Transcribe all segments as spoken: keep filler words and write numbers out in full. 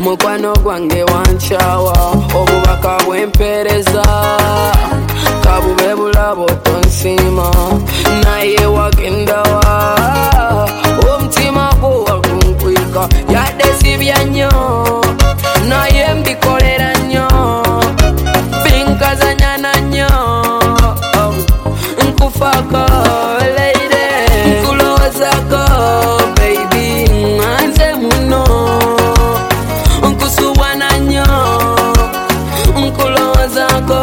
mukwano gwange wanchawa obubaka bwempereza kabube bulabo tonsima naye wagendawa omutima gwo wagunkwika yadde sibya nnyo naye mbikolera nnyo binkazanyana nnyo nkufako lady nkulowozako baby nze muno nkusubwana nnyo nkulowozako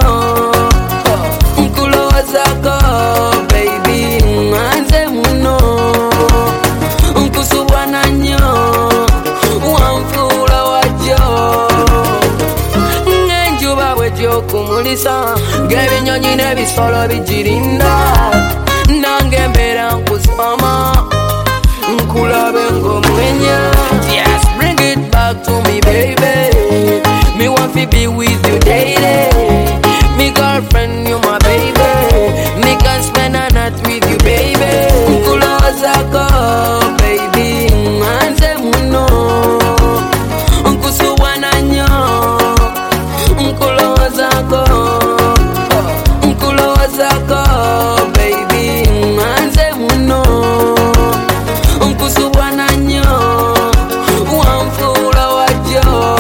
nkulowozako baby nze muno nkusubwana nnyo wanfuula wajjo ng'enjuba bwegyokumulisa ng'ebinyonyi n'ebisolo bigirinda nange mbeera nkusoma nkulabe ng'omwenya. Yes, bring it back to me baby, me want to be with you daily, me girlfriend you my baby, me can spend a night with you baby. Nkulowozako baby nze muno nkusubwana nnyo nkulowozako nkulowozako baby nze muno nkusubwana nnyo wanfuula wajjo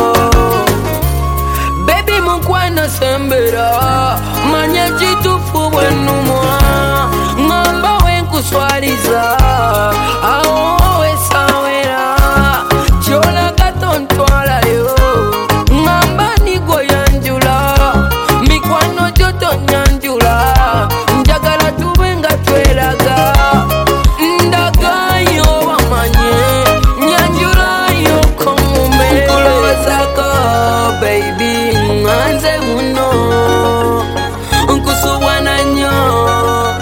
baby mukwano sembera manya kitufu bwennumwa ngamba wenkuswaliza awo wesawera kyolaga tontwalayo ngamba nigo yanjula mikwano gyo tonyanjula njagala tube nga tweraga ndagayo bamanye nyanjulayo komume nkulowozako baby nze muno nkusubwana nnyo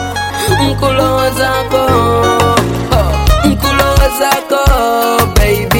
nkulowozako nkulowozako baby